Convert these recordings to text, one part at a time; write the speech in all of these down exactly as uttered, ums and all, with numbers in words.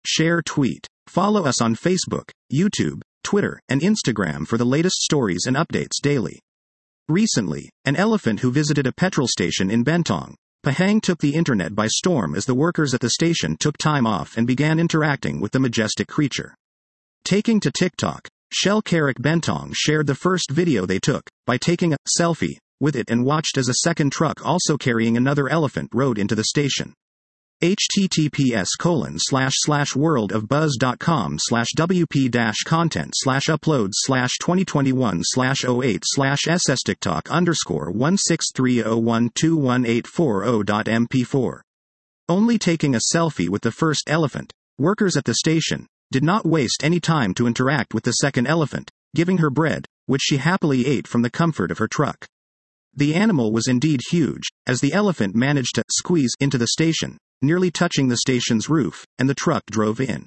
share, tweet. Follow us on Facebook, YouTube, Twitter, and Instagram for the latest stories and updates daily. Recently, an elephant who visited a petrol station in Bentong, Pahang took the internet by storm as the workers at the station took time off and began interacting with the majestic creature. Taking to TikTok, Shell Karak Bentong shared the first video they took, by taking a selfie with it and watched as a second truck also carrying another elephant rode into the station. https colon slash slash world of buzz dot com slash wp dash content slash uploads slash twenty twenty-one slash oh eight slash ss tiktok underscore one six three oh one two one eight four oh dot m p four. Only taking a selfie with the first elephant, workers at the station did not waste any time to interact with the second elephant, giving her bread, which she happily ate from the comfort of her truck. The animal was indeed huge, as the elephant managed to squeeze into the station, nearly touching the station's roof, and the truck drove in.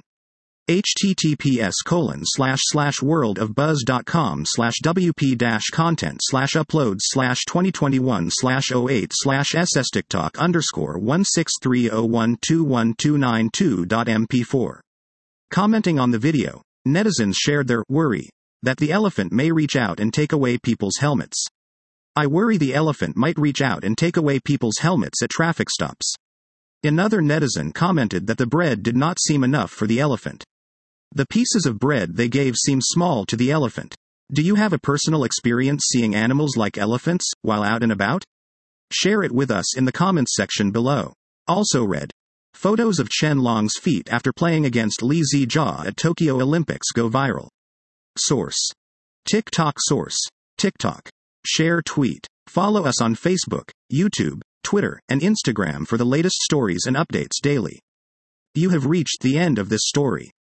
https colon slash slash world of buzz dot com slash wp dash content slash uploads slash twenty twenty-one slash oh eight slash ss tiktok underscore one six three oh one two one two nine two dot m p four. Commenting on the video, netizens shared their worry that the elephant may reach out and take away people's helmets. I worry the elephant might reach out and take away people's helmets at traffic stops. Another netizen commented that the bread did not seem enough for the elephant. The pieces of bread they gave seem small to the elephant. Do you have a personal experience seeing animals like elephants while out and about? Share it with us in the comments section below. Also read. Photos of Chen Long's feet after playing against Li Zijia at Tokyo Olympics go viral. Source. TikTok. Source. TikTok. Share, tweet. Follow us on Facebook, YouTube, Twitter, and Instagram for the latest stories and updates daily. You have reached the end of this story.